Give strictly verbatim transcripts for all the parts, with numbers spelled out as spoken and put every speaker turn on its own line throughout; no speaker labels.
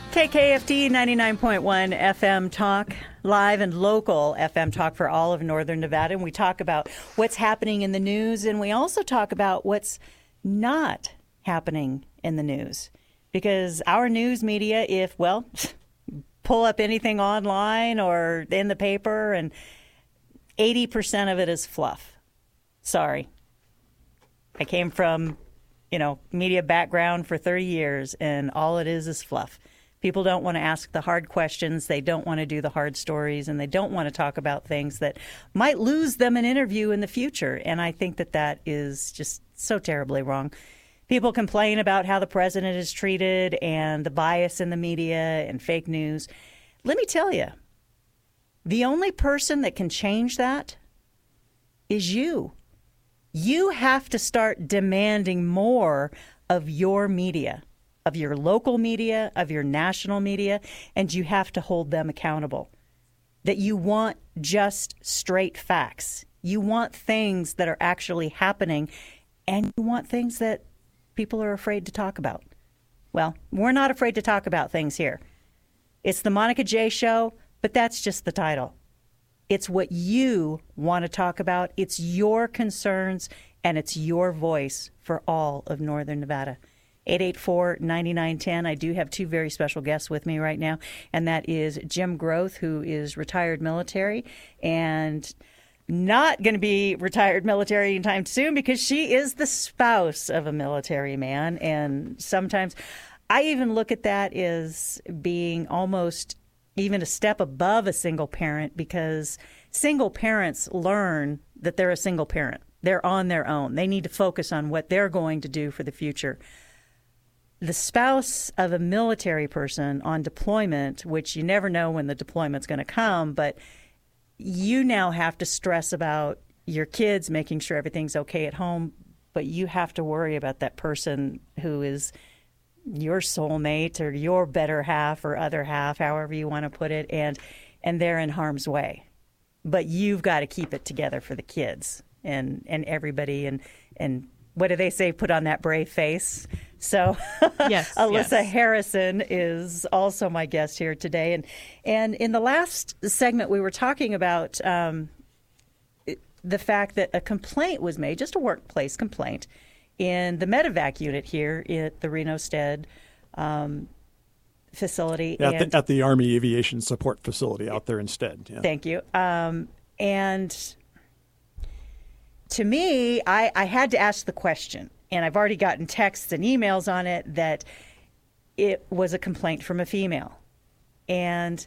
K K F T ninety-nine point one F M Talk, live and local F M Talk for all of Northern Nevada. And we talk about what's happening in the news, and we also talk about what's not happening in the news. Because our news media, if, well, pull up anything online or in the paper, and eighty percent of it is fluff. Sorry. I came from, you know, media background for thirty years, and all it is is fluff. People don't want to ask the hard questions. They don't want to do the hard stories, and they don't want to talk about things that might lose them an interview in the future. And I think that that is just so terribly wrong. People complain about how the president is treated and the bias in the media and fake news. Let me tell you, the only person that can change that is you. You have to start demanding more of your media, of your local media, of your national media, and you have to hold them accountable. That you want just straight facts. You want things that are actually happening, and you want things that people are afraid to talk about. Well, we're not afraid to talk about things here. It's the Monica J Show, but that's just the title. It's what you want to talk about. It's your concerns, and it's your voice for all of Northern Nevada. eight eight four, nine nine one zero. I do have two very special guests with me right now, and that is Jim Groth, who is retired military and not going to be retired military anytime soon because she is the spouse of a military man. And sometimes I even look at that as being almost even a step above a single parent, because single parents learn that they're a single parent. They're on their own. They need to focus on what they're going to do for the future. The spouse of a military person on deployment, which you never know when the deployment's going to come, but you now have to stress about your kids, making sure everything's okay at home, but you have to worry about that person who is your soulmate or your better half or other half, however you want to put it, and and they're in harm's way. But you've got to keep it together for the kids and, and everybody, and, and what do they say, put on that brave face? So yes, Alyssa yes. Harrison is also my guest here today. And and in the last segment, we were talking about um, the fact that a complaint was made, just a workplace complaint, in the medevac unit here at the Reno Stead um, facility.
At,
and,
the, at the Army Aviation Support Facility out there instead. Yeah.
Thank you. Um, and to me, I, I had to ask the question. And I've already gotten texts and emails on it that it was a complaint from a female. And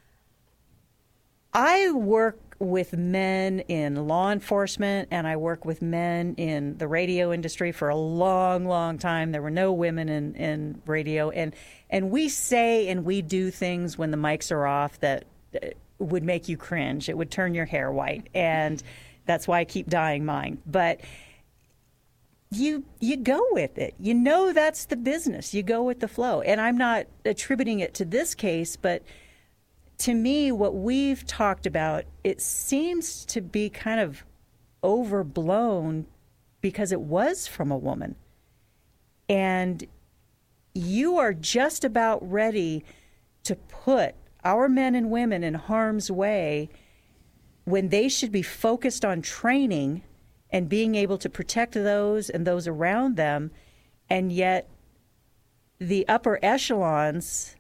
I work with men in law enforcement, and I work with men in the radio industry for a long, long time. There were no women in, in radio. And, and we say and we do things when the mics are off that would make you cringe. It would turn your hair white. And that's why I keep dyeing mine. But You you go with it. You know that's the business. You go with the flow. And I'm not attributing it to this case, but to me, what we've talked about, it seems to be kind of overblown because it was from a woman. And you are just about ready to put our men and women in harm's way when they should be focused on training and being able to protect those and those around them, and yet the upper echelons,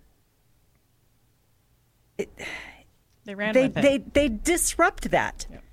it,
they ran
they,
with it.
They, they disrupt that. Yep.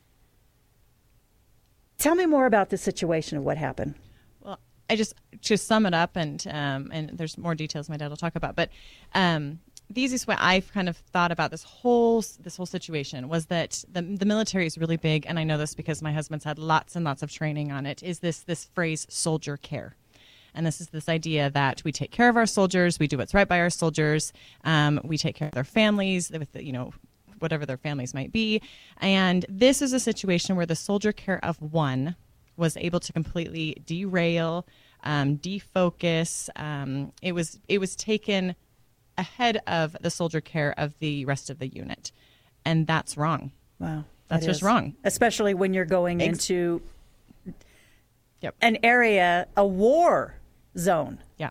Tell me more about the situation of what happened.
Well, I just to sum it up, and um, and there's more details my dad will talk about, but um, the easiest way I've kind of thought about this whole this whole situation was that the the military is really big, and I know this because my husband's had lots and lots of training on it, is this this phrase soldier care. And this is this idea that we take care of our soldiers, we do what's right by our soldiers, um, we take care of their families, with the, you know, whatever their families might be. And this is a situation where the soldier care of one was able to completely derail, um, defocus. Um, it was it was taken ahead of the soldier care of the rest of the unit. And that's wrong.
Wow.
That's just
is.
wrong.
Especially when you're going
Ex-
into
yep.
an area, a war zone.
Yeah.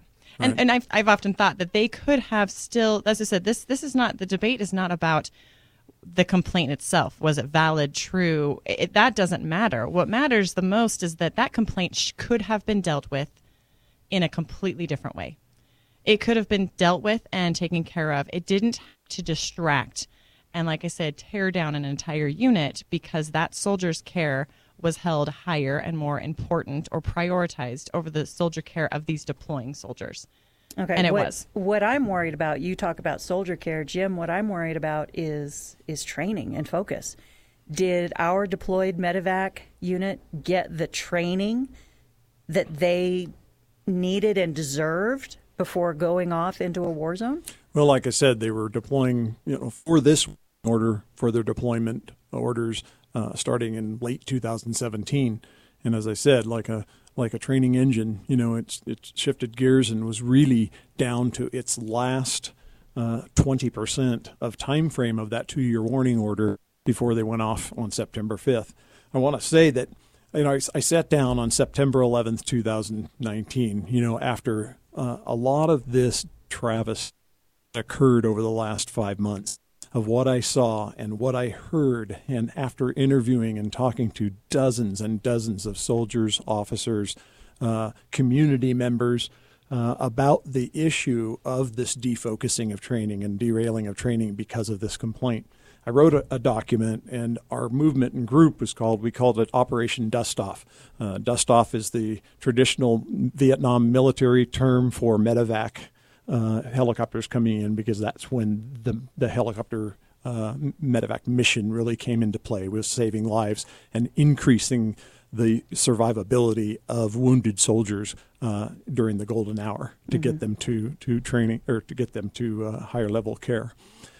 And, and I've, I've often thought that they could have still, as I said, this this is not, the debate is not about the complaint itself. Was it valid, true? It, that doesn't matter. What matters the most is that that complaint sh- could have been dealt with in a completely different way. It could have been dealt with and taken care of. It didn't have to distract and, like I said, tear down an entire unit because that soldier's care was held higher and more important or prioritized over the soldier care of these deploying soldiers.
Okay,
and it
what,
was.
What I'm worried about, you talk about soldier care, Jim, what I'm worried about is is training and focus. Did our deployed medevac unit get the training that they needed and deserved before going off into a war zone?
Well, like I said, they were deploying, you know, for this order, for their deployment orders, uh, starting in late two thousand seventeen. And as I said, like a like a training engine, you know, it's it shifted gears and was really down to its last uh, twenty percent of time frame of that two-year warning order before they went off on September fifth. I want to say that, you know, I, I sat down on September eleventh, two thousand nineteen, you know, after uh, a lot of this Travis occurred over the last five months. Of what I saw and what I heard, and after interviewing and talking to dozens and dozens of soldiers, officers, uh, community members uh, about the issue of this defocusing of training and derailing of training because of this complaint. I wrote a, a document, and our movement and group was called, we called it Operation Dust Off. Uh, Dust Off is the traditional Vietnam military term for medevac Uh, helicopters coming in, because that's when the the helicopter uh, medevac mission really came into play, was saving lives and increasing the survivability of wounded soldiers uh, during the golden hour to mm-hmm. get them to, to training or to get them to uh, higher level care.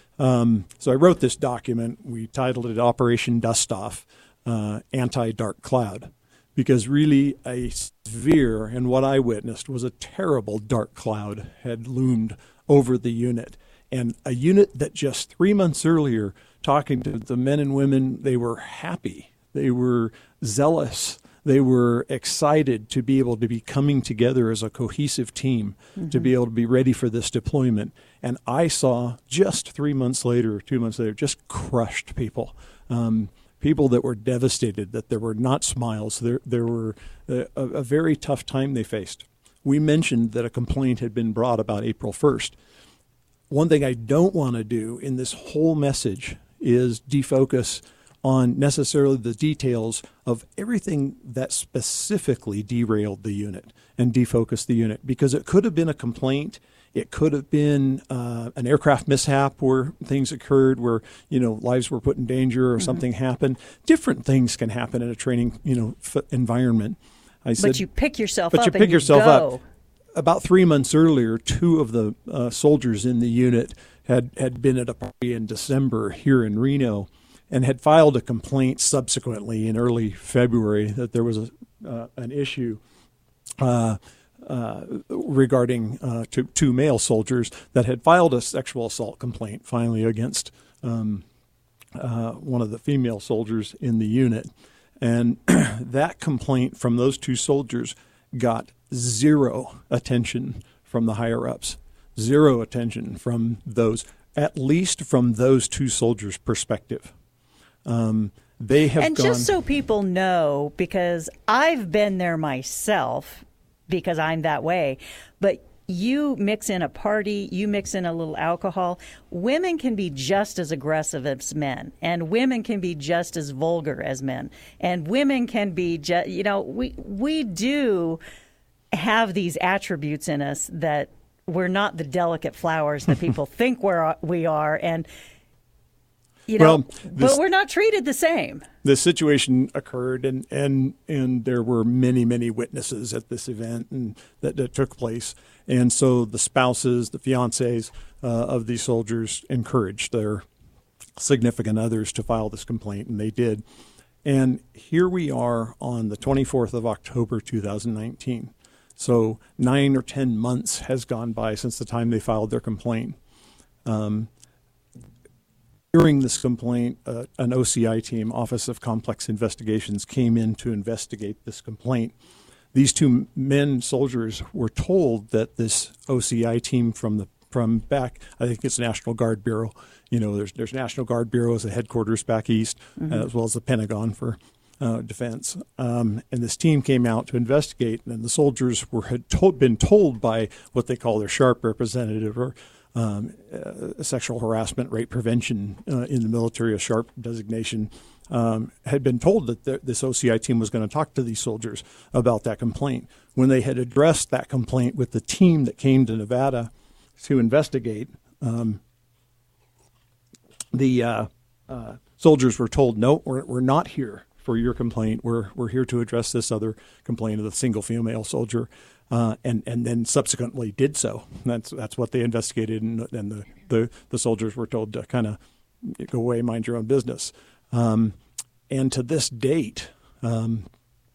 Um, so I wrote this document. We titled it Operation Dust Off, uh, Anti-Dark Cloud. Because really a severe, and what I witnessed was a terrible dark cloud had loomed over the unit. And a unit that just three months earlier, talking to the men and women, they were happy, they were zealous, they were excited to be able to be coming together as a cohesive team, mm-hmm. to be able to be ready for this deployment. And I saw just three months later, two months later, just crushed people. Um, People that were devastated, that there were not smiles. There, there were a, a very tough time they faced. We mentioned that a complaint had been brought about April first. One thing I don't want to do in this whole message is defocus on necessarily the details of everything that specifically derailed the unit and defocused the unit, because it could have been a complaint. It could have been uh, an aircraft mishap where things occurred, where, you know, lives were put in danger or mm-hmm. something happened. Different things can happen in a training, you know, f- environment. I said,
but you pick yourself
but
up.
But you pick
and
yourself
you go.
up. About three months earlier, two of the uh, soldiers in the unit had, had been at a party in December here in Reno and had filed a complaint subsequently in early February that there was a, uh, an issue uh Uh, regarding uh, two, two male soldiers that had filed a sexual assault complaint finally against um, uh, one of the female soldiers in the unit. And that complaint from those two soldiers got zero attention from the higher-ups, zero attention from those, at least from those two soldiers' perspective. Um, they have
and
gone,
just so people know, because I've been there myself, because I'm that way. But you mix in a party, you mix in a little alcohol. Women can be just as aggressive as men, and women can be just as vulgar as men, and women can be just, you know, we we do have these attributes in us that we're not the delicate flowers that people think we're we are, and you know,
well, this,
but we're not treated the same.
The situation occurred, and, and and there were many, many witnesses at this event and that, that took place. And so the spouses, the fiancés uh, of these soldiers encouraged their significant others to file this complaint, and they did. And here we are on the twenty-fourth of October, two thousand nineteen. So nine or ten months has gone by since the time they filed their complaint. Um, During this complaint, uh, an O C I team, Office of Complex Investigations, came in to investigate this complaint. these two men, soldiers, were told that this O C I team from the from back, I think it's National Guard Bureau. You know, there's there's National Guard Bureau as a headquarters back east, mm-hmm. uh, as well as the Pentagon for uh, defense. Um, and this team came out to investigate, and the soldiers were had told, been told by what they call their SHARP representative, or um, uh, sexual harassment, rape prevention uh, in the military, a SHARP designation. Um, had been told that th- this O C I team was going to talk to these soldiers about that complaint. When they had addressed that complaint with the team that came to Nevada to investigate, um, the uh, uh, soldiers were told, no, we're, we're not here for your complaint. We're we're here to address this other complaint of the single female soldier, uh, and and then subsequently did so. That's that's what they investigated, and, and the, the, the soldiers were told to kind of go away, mind your own business. Um, and to this date, um,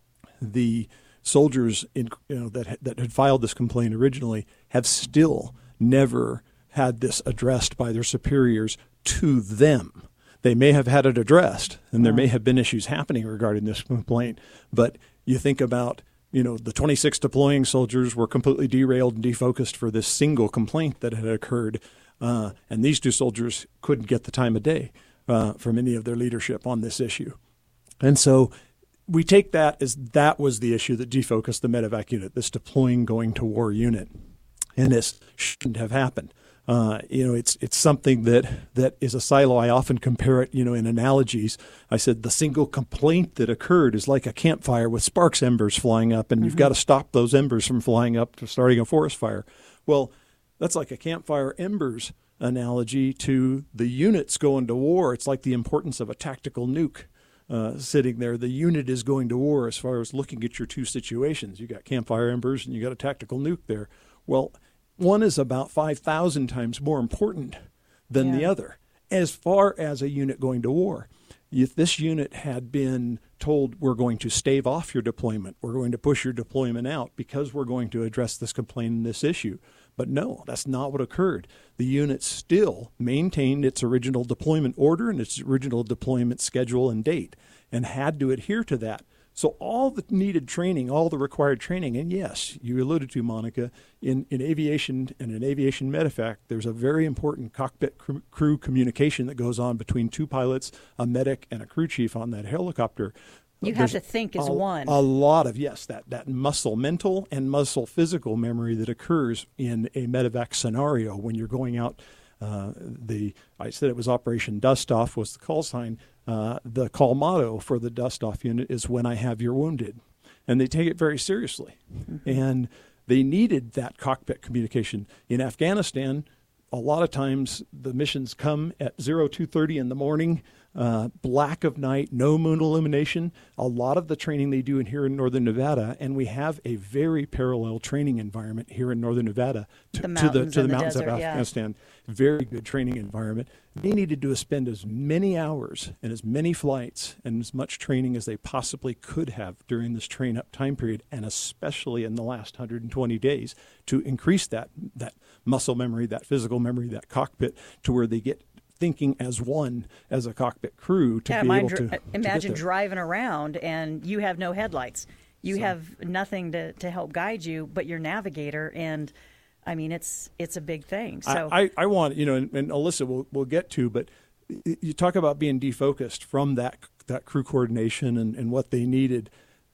the soldiers in, you know, that that had filed this complaint originally have still never had this addressed by their superiors to them. They may have had it addressed, and there may have been issues happening regarding this complaint. But you think about, you know, the twenty-six deploying soldiers were completely derailed and defocused for this single complaint that had occurred, uh, and these two soldiers couldn't get the time of day Uh, from any of their leadership on this issue. And so we take that as that was the issue that defocused the medevac unit, this deploying, going to war unit. And this shouldn't have happened. Uh, you know, it's it's something that, that is a silo. I often compare it, you know, in analogies. I said the single complaint that occurred is like a campfire with sparks embers flying up, and mm-hmm. you've got to stop those embers from flying up to starting a forest fire. Well, that's like a campfire embers analogy to the units going to war. It's like the importance of a tactical nuke uh, sitting there. The unit is going to war as far as looking at your two situations. You got campfire embers and you got a tactical nuke there. Well, one is about five thousand times more important than yeah. the other as far as a unit going to war. If this unit had been told, we're going to stave off your deployment, we're going to push your deployment out because we're going to address this complaint and this issue. But no, that's not what occurred. The unit still maintained its original deployment order and its original deployment schedule and date, and had to adhere to that. So all the needed training, all the required training, and yes, you alluded to, Monica, in, in aviation and in aviation medevac, there's a very important cockpit cr- crew communication that goes on between two pilots, a medic, and a crew chief on that helicopter.
You
There's
have to think as
a,
one.
A lot of, yes, that, that muscle mental and muscle physical memory that occurs in a medevac scenario when you're going out. Uh, the I said it was Operation Dust Off was the call sign. Uh, the call motto for the Dust Off unit is "When I have your wounded," and they take it very seriously. Mm-hmm. And they needed that cockpit communication in Afghanistan. A lot of times the missions come at zero two thirty in the morning, uh, black of night, no moon illumination. A lot of the training they do in here in Northern Nevada, and we have a very parallel training environment here in Northern Nevada to the, to the, to the, the mountains desert, of Afghanistan. Yeah. Very good training environment. They needed to spend as many hours and as many flights and as much training as they possibly could have during this train-up time period, and especially in the last one hundred twenty days, to increase that that muscle memory, that physical memory, that cockpit, to where they get thinking as one, as a cockpit crew, to
yeah,
be able
dr-
to
imagine
to
driving around and you have no headlights. You
so.
have nothing to, to help guide you but your navigator, and I mean, it's it's a big thing. So
I, I, I want, you know, and, and Alyssa we'll, we'll get to, but you talk about being defocused from that that crew coordination and, and what they needed.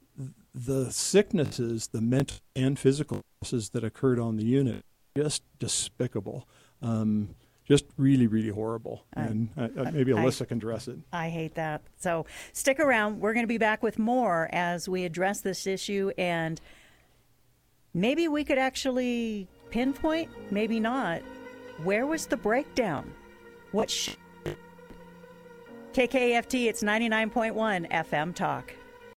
The sicknesses, the mental and physical sicknesses that occurred on the unit, just despicable. Um, just really, really horrible. I, and uh, maybe Alyssa I, can address it.
I hate that. So stick around. We're going to be back with more as we address this issue, and maybe we could actually pinpoint, maybe not, where was the breakdown? What sh- K K F T, it's ninety-nine point one F M Talk.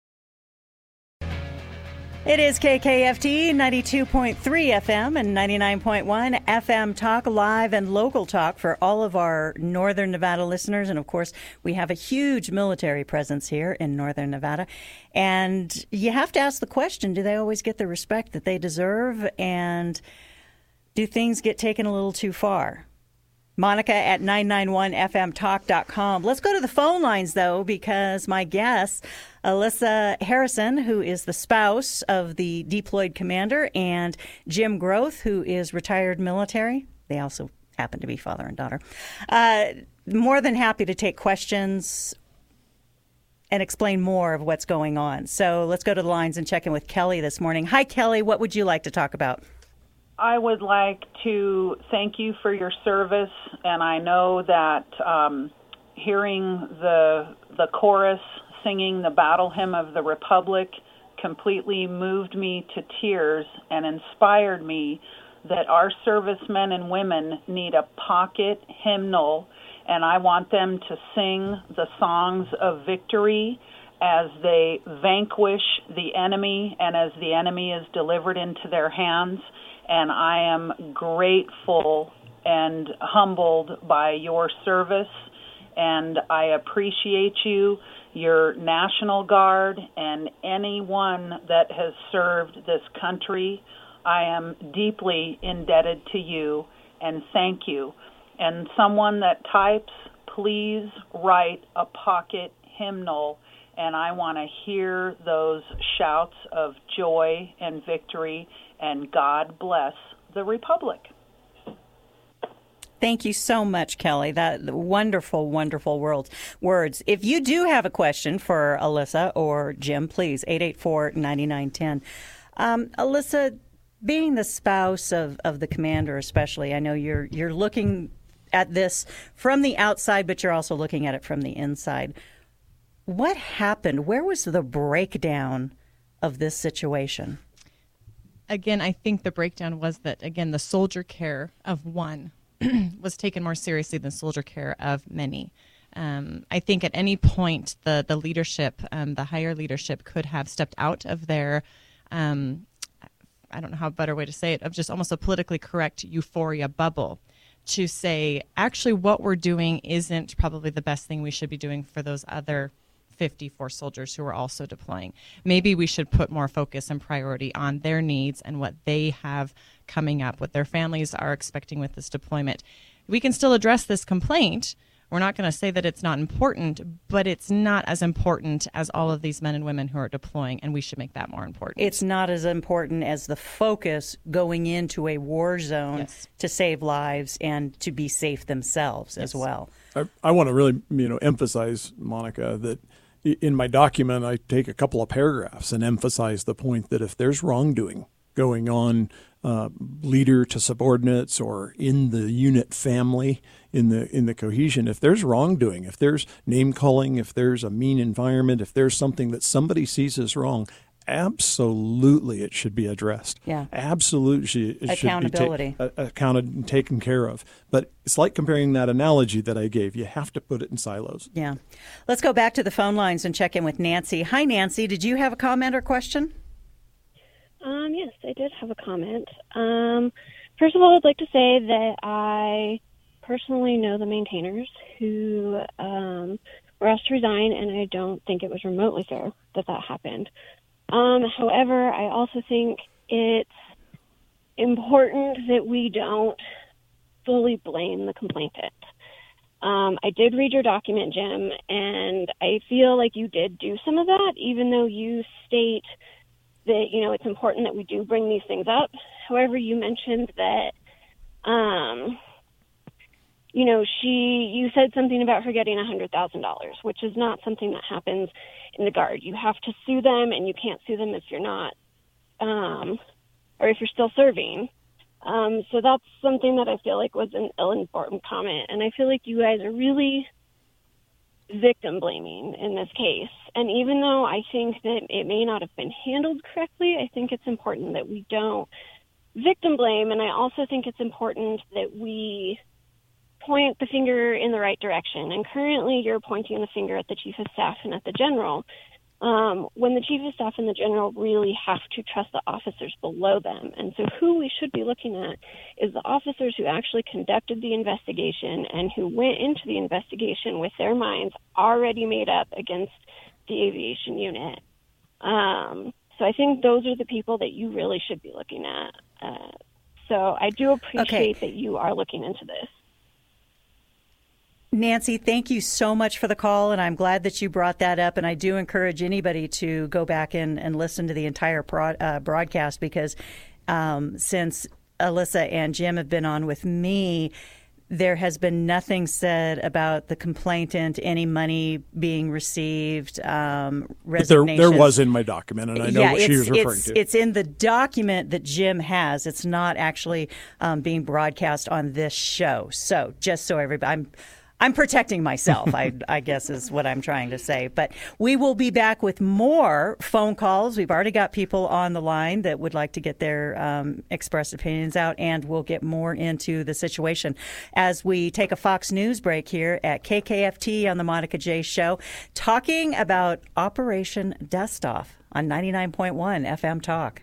It is K K F T, ninety-two point three F M and ninety-nine point one F M Talk, live and local talk for all of our Northern Nevada listeners. And, of course, we have a huge military presence here in Northern Nevada. And you have to ask the question, do they always get the respect that they deserve? And do things get taken a little too far? Monica at nine nine one f m talk dot com. Let's go to the phone lines, though, because my guest, Alyssa Harrison, who is the spouse of the deployed commander, and Jim Groth, who is retired military. They also happen to be father and daughter. Uh, more than happy to take questions and explain more of what's going on. So let's go to the lines and check in with Kelly this morning. Hi, Kelly. What would you like to talk about?
I would like to thank you for your service, and I know that um, hearing the the chorus singing the Battle Hymn of the Republic completely moved me to tears and inspired me that our servicemen and women need a pocket hymnal, and I want them to sing the songs of victory as they vanquish the enemy and as the enemy is delivered into their hands. And I am grateful and humbled by your service, and I appreciate you, your National Guard, and anyone that has served this country. I am deeply indebted to you, and thank you. And someone that types, please write a pocket hymnal, and I want to hear those shouts of joy and victory, and God bless the Republic.
Thank you so much, Kelly. That wonderful, wonderful world, words. If you do have a question for Alyssa or Jim, please, eight eight four, nine nine one zero. Um, Alyssa, being the spouse of, of the commander especially, I know you're you're looking at this from the outside, but you're also looking at it from the inside. What happened? Where was the breakdown of this situation?
Again, I think the breakdown was that, again, the soldier care of one was taken more seriously than soldier care of many. Um, I think at any point the, the leadership, um, the higher leadership could have stepped out of their, um, I don't know how a better way to say it, of just almost a politically correct euphoria bubble to say, actually what we're doing isn't probably the best thing we should be doing for those other fifty-four soldiers who are also deploying. Maybe we should put more focus and priority on their needs and what they have coming up, what their families are expecting with this deployment. We can still address this complaint. We're not going to say that it's not important, but it's not as important as all of these men and women who are deploying, and we should make that more important.
It's not as important as the focus going into a war zone yes. to save lives and to be safe themselves yes. as well.
I, I want to really, you know, emphasize, Monica, that in my document, I take a couple of paragraphs and emphasize the point that if there's wrongdoing going on, uh, leader to subordinates or in the unit family, in the in the cohesion, if there's wrongdoing, if there's name calling, if there's a mean environment, if there's something that somebody sees as wrong, absolutely it should be addressed.
Yeah.
Absolutely it
accountability.
should be ta- uh, accounted and taken care of. But it's like comparing that analogy that I gave. You have to put it in silos.
Yeah. Let's go back to the phone lines and check in with Nancy. Hi, Nancy. Did you have a comment or question?
Um, yes, I did have a comment. Um, first of all, I'd like to say that I personally know the maintainers who um, were asked to resign, and I don't think it was remotely fair that that happened. Um, however, I also think it's important that we don't fully blame the complainant. Um, I did read your document, Jim, and I feel like you did do some of that, even though you state that, you know, it's important that we do bring these things up. However, you mentioned that, um, you know, she, you said something about her getting one hundred thousand dollars, which is not something that happens in the Guard. You have to sue them, and you can't sue them if you're not, um, or if you're still serving. Um, so that's something that I feel like was an ill-informed comment. And I feel like you guys are really victim blaming in this case. And even though I think that it may not have been handled correctly, I think it's important that we don't victim blame. And I also think it's important that we point the finger in the right direction. And currently you're pointing the finger at the Chief of Staff and at the General, um, when the Chief of Staff and the General really have to trust the officers below them. And so who we should be looking at is the officers who actually conducted the investigation and who went into the investigation with their minds already made up against the aviation unit. Um, so I think those are the people that you really should be looking at. Uh, so I do appreciate
okay.
that you are looking into this.
Nancy, thank you so much for the call, and I'm glad that you brought that up. And I do encourage anybody to go back and, and listen to the entire pro, uh, broadcast because um, since Alyssa and Jim have been on with me, there has been nothing said about the complainant, any money being received, um, resignations.
There, there was in my document, and I know
yeah,
what she was referring
it's,
to.
It's in the document that Jim has. It's not actually um, being broadcast on this show. So just so everybody, I'm I'm protecting myself, I, I guess is what I'm trying to say. But we will be back with more phone calls. We've already got people on the line that would like to get their um, expressed opinions out, and we'll get more into the situation as we take a Fox News break here at K K F T on the Monica J Show, talking about Operation Dust-Off on ninety-nine point one F M Talk.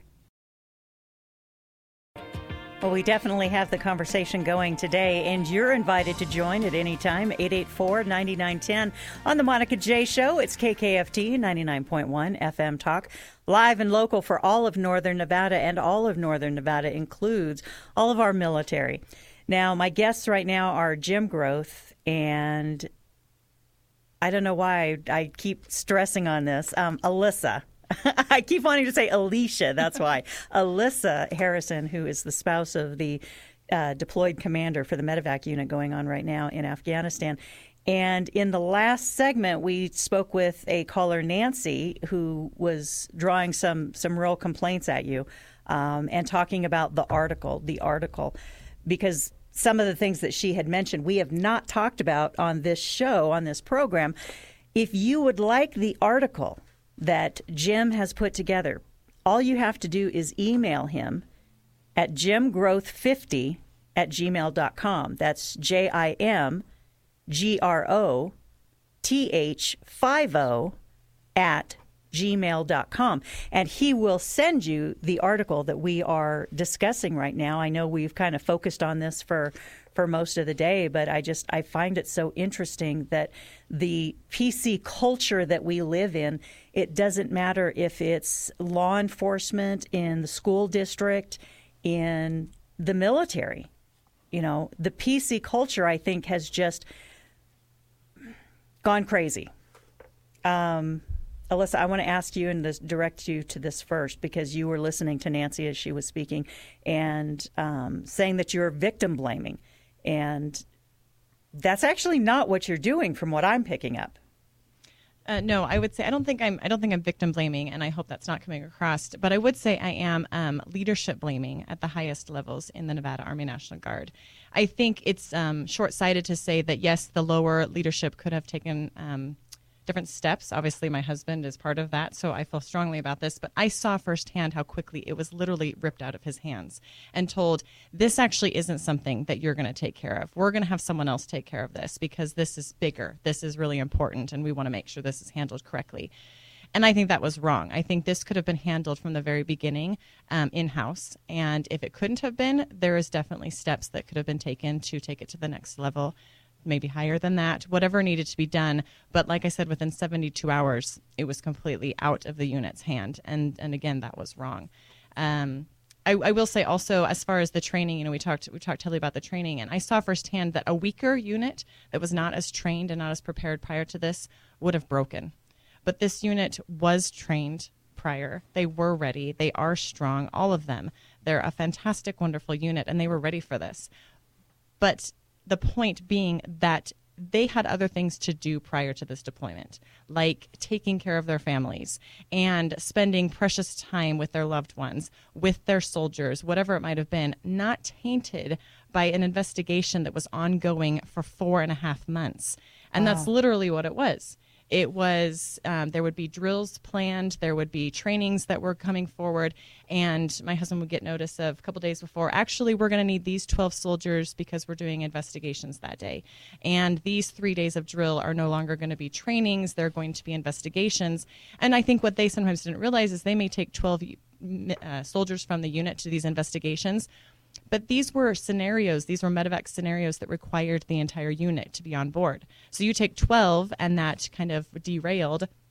Well, we definitely have the conversation going today, and you're invited to join at any time, eight eight four, nine nine one zero on the Monica J Show. It's K K F T, ninety-nine point one F M Talk, live and local for all of Northern Nevada, and all of Northern Nevada includes all of our military. Now, my guests right now are Jim Groth, and I don't know why I, I keep stressing on this, um, Alyssa. I keep wanting to say Alicia, that's why. Alyssa Harrison, who is the spouse of the uh, deployed commander for the medevac unit going on right now in Afghanistan. And in the last segment, we spoke with a caller, Nancy, who was drawing some, some real complaints at you um, and talking about the article, the article, because some of the things that she had mentioned we have not talked about on this show, on this program. If you would like the article that Jim has put together, all you have to do is email him at jim groth fifty at gmail dot com. That's J I M G R O T H five O at gmail dot com. And he will send you the article that we are discussing right now. I know we've kind of focused on this for for most of the day, but I just I find it so interesting that the P C culture that we live in, it doesn't matter if it's law enforcement, in the school district, in the military. You know, the P C culture, I think, has just gone crazy. Um, Alyssa, I want to ask you and this, direct you to this first, because you were listening to Nancy as she was speaking and um, saying that you're victim blaming. And that's actually not what you're doing from what I'm picking up.
Uh, no, I would say I don't think I'm I don't think I'm victim blaming, and I hope that's not coming across. But I would say I am um, leadership blaming at the highest levels in the Nevada Army National Guard. I think it's um, short-sighted to say that yes, the lower leadership could have taken um, different steps. Obviously, my husband is part of that, so I feel strongly about this. But I saw firsthand how quickly it was literally ripped out of his hands and told, this actually isn't something that you're going to take care of. We're going to have someone else take care of this because this is bigger. This is really important, and we want to make sure this is handled correctly. And I think that was wrong. I think this could have been handled from the very beginning um, in-house. And if it couldn't have been, there is definitely steps that could have been taken to take it to the next level, maybe higher than that, whatever needed to be done. But like I said, within seventy-two hours, it was completely out of the unit's hand. And and again, that was wrong. Um, I, I will say also, as far as the training, you know, we talked we talked heavily about the training, and I saw firsthand that a weaker unit that was not as trained and not as prepared prior to this would have broken. But this unit was trained prior. They were ready. They are strong, all of them. They're a fantastic, wonderful unit, and they were ready for this. But the point being that they had other things to do prior to this deployment, like taking care of their families and spending precious time with their loved ones, with their soldiers, whatever it might have been, not tainted by an investigation that was ongoing for four and a half months. And wow. That's literally what it was. It was, um, there would be drills planned, there would be trainings that were coming forward, and my husband would get notice of a couple days before, actually, we're going to need these twelve soldiers because we're doing investigations that day. And these three days of drill are no longer going to be trainings, they're going to be investigations. And I think what they sometimes didn't realize is they may take twelve uh, soldiers from the unit to these investigations, but these were scenarios, these were medevac scenarios that required the entire unit to be on board. So you take twelve and that kind of derailed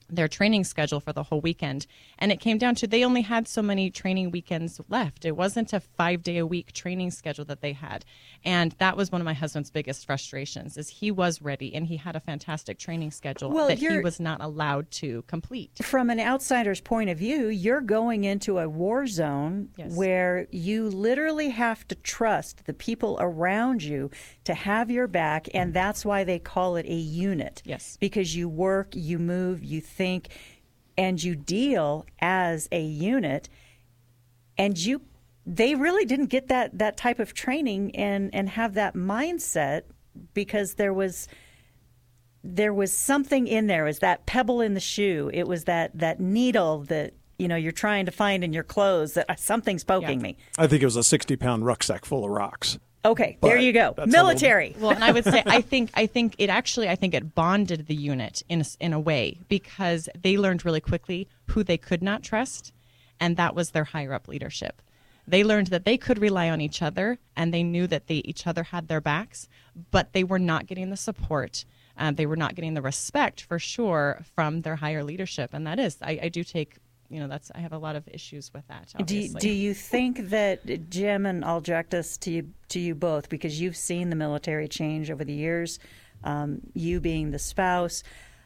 their training schedule for the whole weekend. And it came down to they only had so many training weekends left. It wasn't a five-day-a-week training schedule that they had. And that was one of my husband's biggest frustrations, is he was ready and he had a fantastic training schedule
Well,
that he
you're-
was not allowed to complete.
From an outsider's point of view, you're going into a war zone
Yes.
where you literally have to trust the people around you to have your back, and that's why they call it a unit.
Yes.
Because you work, you move, you think, and you deal as a unit, and you they really didn't get that, that type of training and, and have that mindset, because there was there was something in there. It was that pebble in the shoe. It was that, that needle that, you know, you're trying to find in your clothes, that something's poking
Yeah.
me.
I think it was a sixty-pound rucksack full of rocks.
Okay,
But
there you go.
that's a
Military.
Well, and I would say I think I think it actually I think it bonded the unit in a, in a way, because they learned really quickly who they could not trust, and that was their higher up leadership. They learned that they could rely on each other, and they knew that they each other had their backs, but they were not getting the support. Um, they were not getting the respect, for sure, from their higher leadership, and that is I, I do take. You know, that's I have a lot of issues with that.
Do you,
Obviously.
do you think that, Jim, and I'll direct this to you, to you both, because you've seen the military change over the years, um, you being the spouse,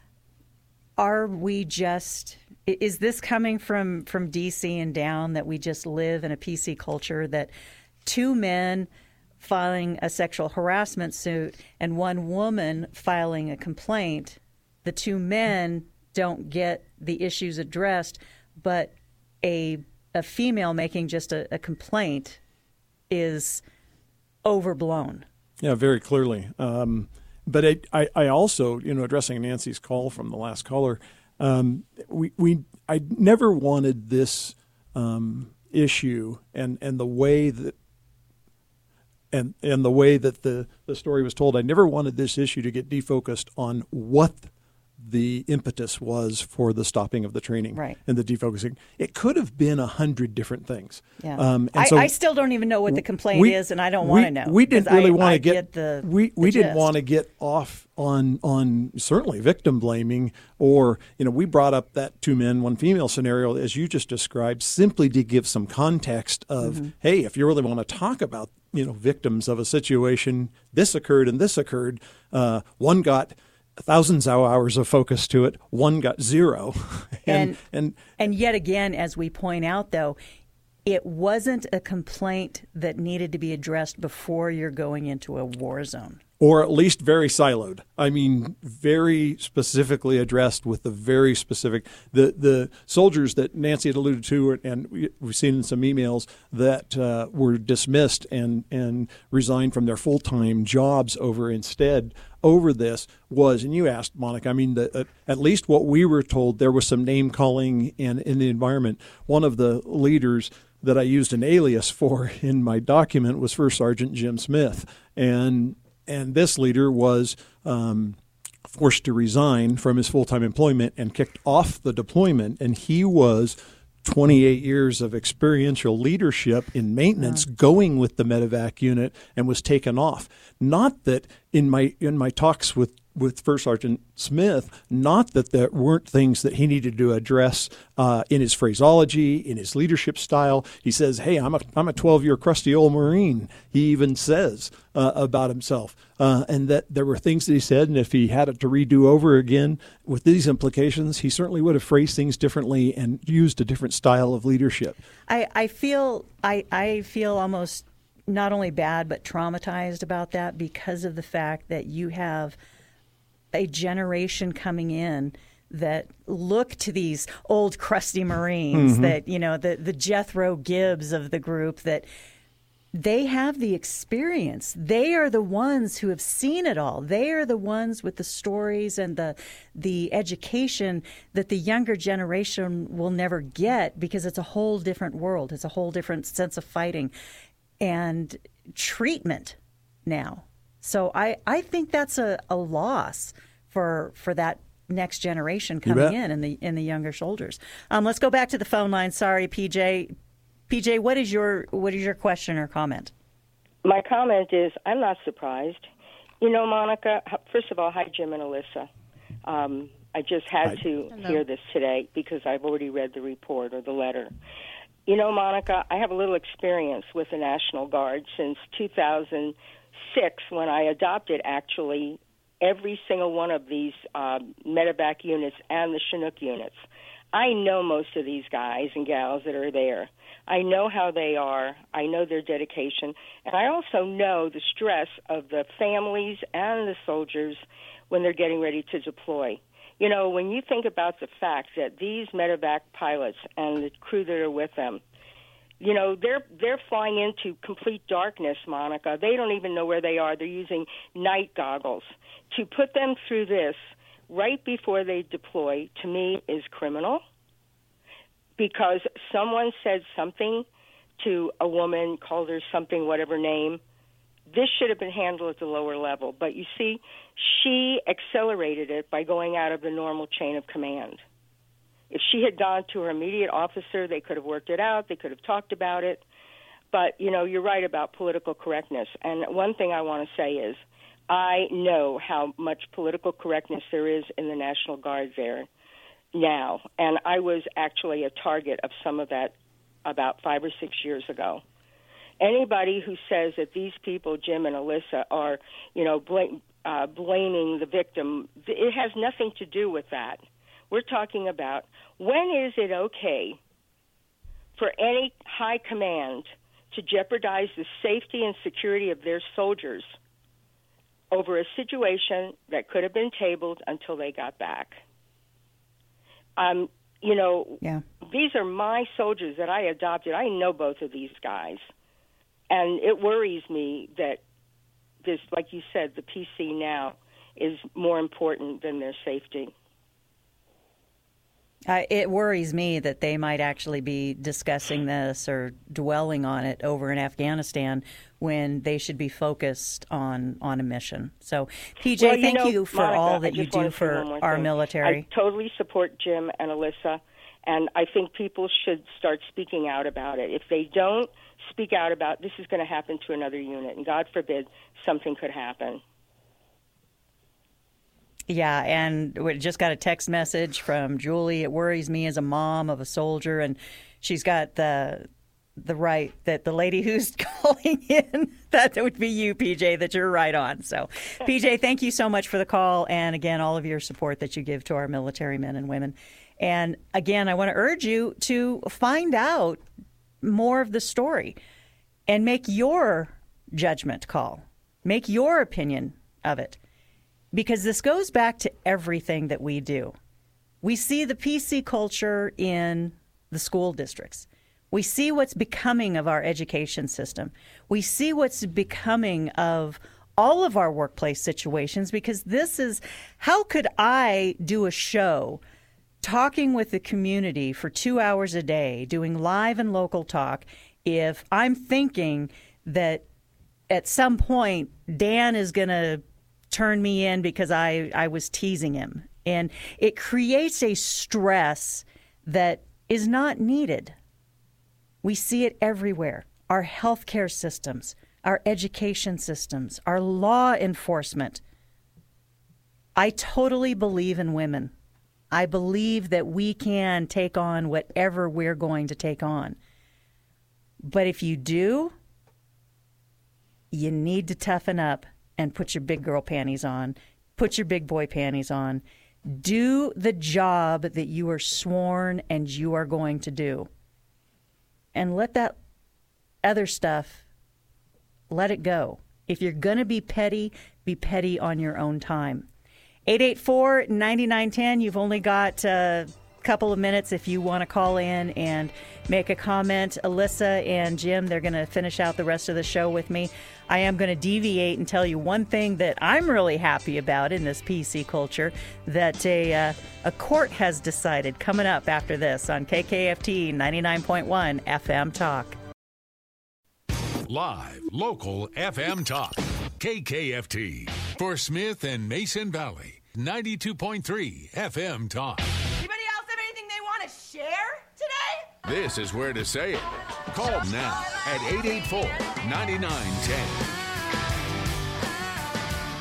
are we just, i- is this coming from, from D C and down, that we just live in a P C culture, that two men filing a sexual harassment suit and one woman filing a complaint, the two men don't get the issues addressed, but a a female making just a, a complaint is overblown?
Yeah, very clearly. Um, but I, I, I also, you know, addressing Nancy's call from the last caller, um, we, we, I never wanted this um, issue and, and the way that, and and the way that the, the story was told, I never wanted this issue to get defocused on what the impetus was for the stopping of the training
Right.
and the defocusing. It could have been a hundred different things.
Yeah.
Um, and
I,
so
I still don't even know what the complaint
we-
is, and I don't
we-
want to know.
We didn't
'cause
really
I-
want
I
to get,
the
we we
the
didn't
gist.
want to get off on on certainly victim blaming, or you know we brought up that two men one female scenario as you just described, simply to give some context of
Mm-hmm.
hey, if you really want to talk about you know victims of a situation, this occurred and this occurred. Uh, one got thousands of hours of focus to it. One got zero, and
And-
and
And yet again, as we point out, though, it wasn't a complaint that needed to be addressed before you're going into a war zone.
or at least very siloed. I mean, very specifically addressed with the very specific the the soldiers that Nancy had alluded to, and we, we've seen in some emails that uh, were dismissed and and resigned from their full time jobs over instead over this was, and you asked Monica. I mean, the, uh, at least what we were told, there was some name calling in in the environment. One of the leaders that I used an alias for in my document was First Sergeant Jim Smith, and and this leader was um, forced to resign from his full-time employment and kicked off the deployment, and he was twenty-eight years of experiential leadership in maintenance going with the medevac unit and was taken off. Not that in my in my talks with with First Sergeant Smith, not that there weren't things that he needed to address uh, in his phraseology, in his leadership style. He says, hey, I'm a I'm a twelve-year crusty old Marine, he even says uh, about himself. Uh, and that there were things that he said, and if he had it to redo over again with these implications, he certainly would have phrased things differently and used a different style of leadership.
I, I feel I, I feel almost not only bad but traumatized about that, because of the fact that you have a generation coming in that look to these old crusty Marines,
Mm-hmm.
that, you know, the, the Jethro Gibbs of the group, that they have the experience. They are the ones who have seen it all. They are the ones with the stories and the the education that the younger generation will never get, because it's a whole different world. It's a whole different sense of fighting and treatment now. So I, I think that's a, a loss for for that next generation coming
bet.
in and the in the younger soldiers. Um, let's go back to the phone line. Sorry, P J. P J, what is your what is your question or comment?
My comment is, I'm not surprised. You know, Monica, first of all, hi, Jim and Alyssa. Um, I just had
Hi.
to
Hello.
hear this today because I've already read the report or the letter. You know, Monica, I have a little experience with the National Guard since two thousand six when I adopted, actually, every single one of these uh, medevac units and the Chinook units. I know most of these guys and gals that are there. I know how they are. I know their dedication. And I also know the stress of the families and the soldiers when they're getting ready to deploy. You know, when you think about the fact that these medevac pilots and the crew that are with them, you know, they're they're flying into complete darkness, Monica. They don't even know where they are. They're using night goggles. To put them through this right before they deploy, to me, is criminal because someone said something to a woman, called her something, whatever name. This should have been handled at the lower level. But you see, she accelerated it by going out of the normal chain of command. If she had gone to her immediate officer, they could have worked it out. They could have talked about it. But, you know, you're right about political correctness. And one thing I want to say is I know how much political correctness there is in the National Guard there now. And I was actually a target of some of that about five or six years ago. Anybody who says that these people, Jim and Alyssa, are, you know, bl- uh, blaming the victim, it has nothing to do with that. We're talking about when is it okay for any high command to jeopardize the safety and security of their soldiers over a situation that could have been tabled until they got back. Um, you know,
Yeah.
these are my soldiers that I adopted. I know both of these guys. And it worries me that this, like you said, the P C now is more important than their safety.
Uh, it worries me that they might actually be discussing this or dwelling on it over in Afghanistan when they should be focused on, on a mission. So, P J,
Well, you
thank
know,
you for
Monica,
all that
I
you
just wanna
do
say
for
one more
our
thing.
military.
I totally support Jim and Alyssa, and I think people should start speaking out about it. If they don't speak out about this is going to happen to another unit, and God forbid something could happen.
Yeah, and we just got a text message from Julie. It worries me as a mom of a soldier, and she's got the the right that the lady who's calling in, that would be you, P J, that you're right on. So, P J, thank you so much for the call, and again, all of your support that you give to our military men and women. And again, I want to urge you to find out more of the story and make your judgment call, make your opinion of it. Because this goes back to everything that we do. We see the P C culture in the school districts. We see what's becoming of our education system. We see what's becoming of all of our workplace situations, because this is, how could I do a show talking with the community for two hours a day, doing live and local talk, if I'm thinking that at some point Dan is going to turn me in because I, I was teasing him. And it creates a stress that is not needed. We see it everywhere. Our healthcare systems, our education systems, our law enforcement. I totally believe in women. I believe that we can take on whatever we're going to take on. But if you do, you need to toughen up and put your big girl panties on, put your big boy panties on, do the job that you are sworn and you are going to do. And let that other stuff, let it go. If you're going to be petty, be petty on your own time. eight eight four, nine nine one zero, you've only got a couple of minutes if you want to call in and make a comment. Alyssa and Jim, they're going to finish out the rest of the show with me. I am going to deviate and tell you one thing that I'm really happy about in this P C culture, that a uh, a court has decided, coming up after this on K K F T ninety-nine point one F M Talk.
Live, local F M Talk. K K F T. For Smith and Mason Valley. ninety-two point three F M Talk.
Anybody else have anything they want to share today?
This is where to say it. Call now at eight eight four, nine nine one zero.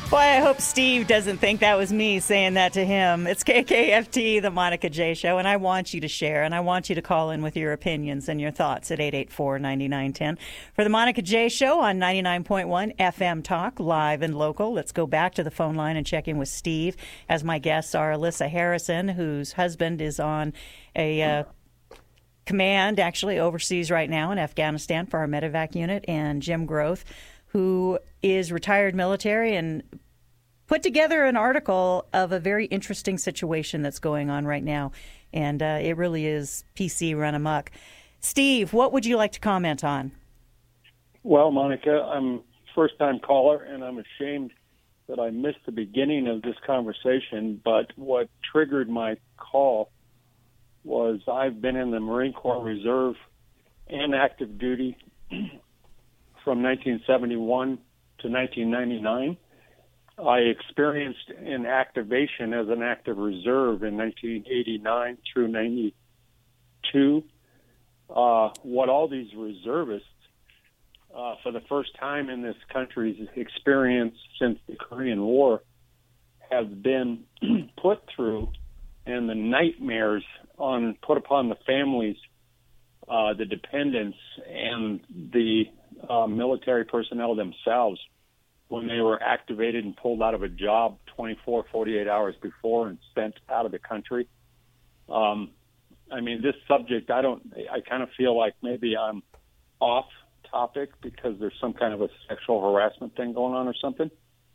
Boy, I hope Steve doesn't think that was me saying that to him. It's K K F T, the Monica J Show, and I want you to share, and I want you to call in with your opinions and your thoughts at eight eight four, nine nine one zero for the Monica J Show on ninety-nine point one F M Talk, live and local. Let's go back to the phone line and check in with Steve, as my guests are Alyssa Harrison, whose husband is on a uh, command, actually overseas right now in Afghanistan for our medevac unit, and Jim Groth, who is retired military and put together an article of a very interesting situation that's going on right now. And uh, it really is P C run amok. Steve, what would you like to comment on?
Well, Monica, I'm a first-time caller, and I'm ashamed that I missed the beginning of this conversation. But what triggered my call was I've been in the Marine Corps Reserve and active duty from nineteen seventy-one to nineteen ninety-nine. I experienced an activation as an active reserve in nineteen eighty-nine through ninety-two. Uh, what all these reservists, uh, for the first time in this country's experience since the Korean War, have been put through, and the nightmares on put upon the families, uh, the dependents, and the uh, military personnel themselves when they were activated and pulled out of a job twenty-four, forty-eight hours before and sent out of the country. Um, I mean, this subject, I don't, I kind of feel like maybe I'm off topic because there's some kind of a sexual harassment thing going on or something.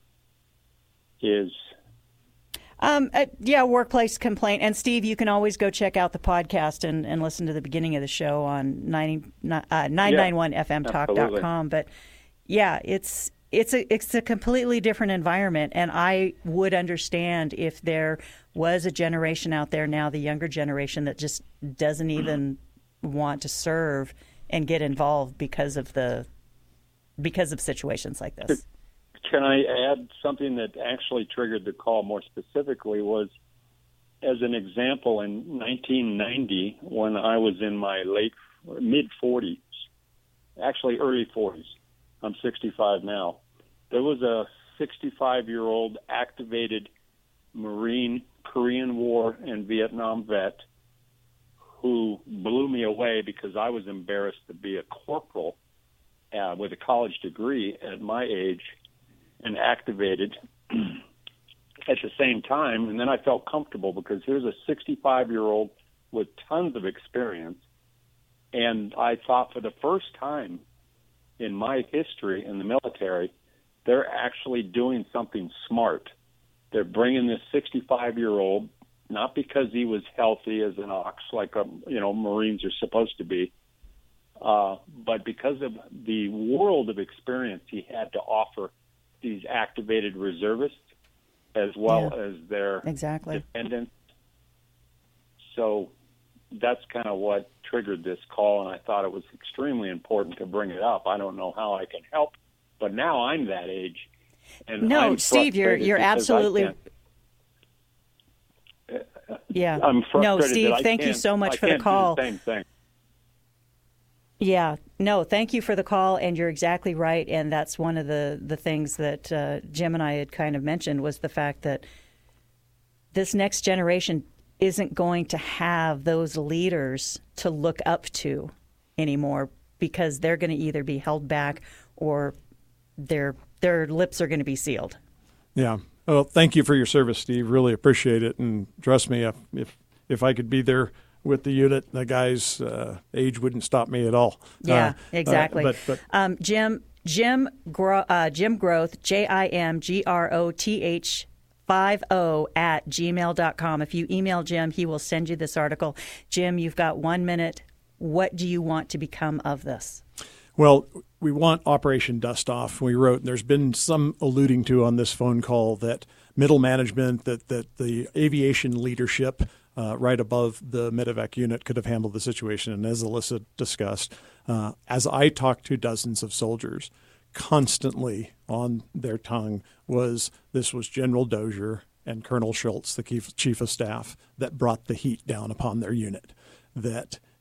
Is
Um, uh, yeah, workplace complaint. And Steve, you can always go check out the podcast and, and listen to the beginning of the show on ninety, uh, nine ninety-one F M talk dot com. But yeah, it's it's a it's a completely different environment, and I would understand if there was a generation out there now, the younger generation, that just doesn't even want to serve and get involved because of the because of situations like this.
Can I add something that actually triggered the call more specifically? Was, as an example, in nineteen ninety, when I was in my late, mid-forties, actually early forties, I'm sixty-five now, there was a sixty-five-year-old activated Marine, Korean War and Vietnam vet who blew me away because I was embarrassed to be a corporal uh, with a college degree at my age, and activated at the same time. And then I felt comfortable because here's a sixty-five-year-old with tons of experience. And I thought, for the first time in my history in the military, they're actually doing something smart. They're bringing this sixty-five-year-old, not because he was healthy as an ox like a, you know Marines are supposed to be, uh, but because of the world of experience he had to offer these activated reservists as well
yeah,
as their
exactly.
dependents. So that's kind of what triggered this call, and I thought it was extremely important to bring it up. I don't know how I can help, but now I'm that age. And
no,
I'm
Steve, you're you're absolutely. Yeah.
I'm frustrated.
No, Steve,
that I
thank you so much
I
for the
can't
call.
Do the same thing.
Yeah, no, thank you for the call, and you're exactly right. And that's one of the, the things that uh, Jim and I had kind of mentioned, was the fact that this next generation isn't going to have those leaders to look up to anymore, because they're going to either be held back or their their lips are going to be sealed.
Yeah. Well, thank you for your service, Steve. Really appreciate it. And trust me, if if, if I could be there with the unit, the guy's uh, age wouldn't stop me at all.
Yeah,
uh,
exactly.
Uh, but, but
um, Jim Jim Gro- uh, Jim Groth, J I M G R O T H five oh at gmail dot com. If you email Jim, he will send you this article. Jim, you've got one minute. What do you want to become of this?
Well, we want Operation Dust Off. We wrote, and there's been some alluding to on this phone call that middle management, that, that the aviation leadership uh, right above the medevac unit could have handled the situation. And as Alyssa discussed, uh, as I talked to dozens of soldiers, constantly on their tongue was, this was General Dozier and Colonel Schultz, the chief of staff, that brought the heat down upon their unit. That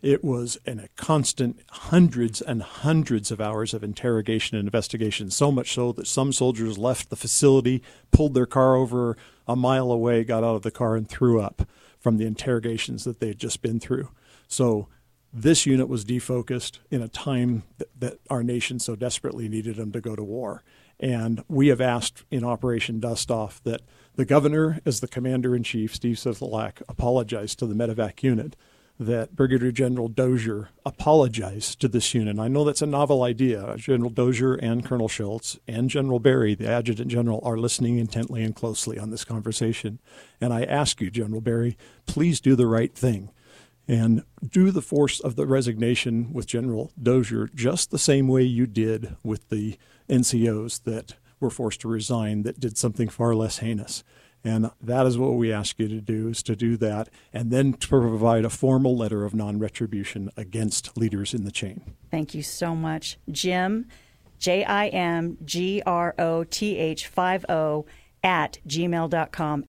It was in a constant hundreds and hundreds of hours of interrogation and investigation, so much so that some soldiers left the facility, pulled their car over a mile away, got out of the car, and threw up from the interrogations that they had just been through. So this unit was defocused in a time that, that our nation so desperately needed them to go to war. And we have asked in Operation Dust Off that the governor, as the commander-in-chief, Steve Sisolak, apologize to the medevac unit, that Brigadier General Dozier apologize to this unit. I know that's a novel idea. General Dozier and Colonel Schultz and General Barry, the Adjutant General, are listening intently and closely on this conversation. And I ask you, General Barry, please do the right thing and do the force of the resignation with General Dozier just the same way you did with the N C Os that were forced to resign that did something far less heinous. And that is what we ask you to do, is to do that, and then to provide a formal letter of non-retribution against leaders in the chain.
Thank you so much. Jim, J I M G R O T H five O at gmail dot com.